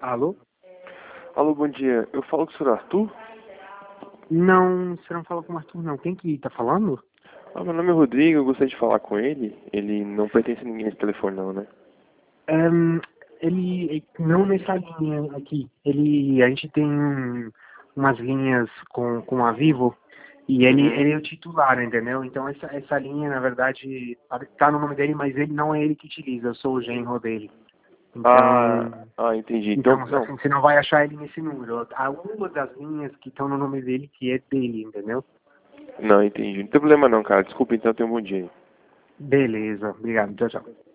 Alô? Alô, bom dia. Eu falo com o senhor Arthur? Não, você não falou com o Arthur, não. Quem que tá falando? Meu nome é Rodrigo, eu gostaria de falar com ele. Ele não pertence a ninguém esse telefone, não, né? Ehm, não nessa linha aqui. A gente tem umas linhas com a Vivo e Uhum. ele é o titular, entendeu? Então essa linha, na verdade, tá no nome dele, mas ele não é ele que utiliza, eu sou o genro dele. Então, Entendi. Então, então não. assim, você não vai achar ele nesse número. Há uma das linhas que estão no nome dele que é dele, entendeu? Não, entendi. Não tem problema não, cara. Desculpa, então, tenha um bom dia aí. Beleza, obrigado, tchau, tchau.